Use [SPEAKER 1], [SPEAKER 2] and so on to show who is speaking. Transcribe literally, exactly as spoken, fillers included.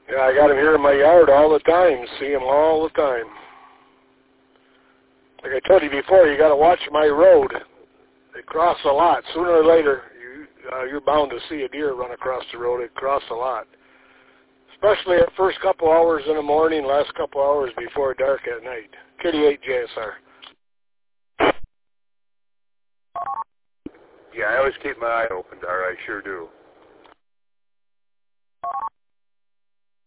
[SPEAKER 1] Yeah, I got him here in my yard all the time. See him all the time. Like I told you before, you got to watch my road. They cross a lot. Sooner or later, you, uh, you're bound to see a deer run across the road. It cross a lot. Especially the first couple hours in the morning, last couple hours before dark at night. Kitty eight J S R.
[SPEAKER 2] Yeah, I always keep my eye open, Dar. I sure do.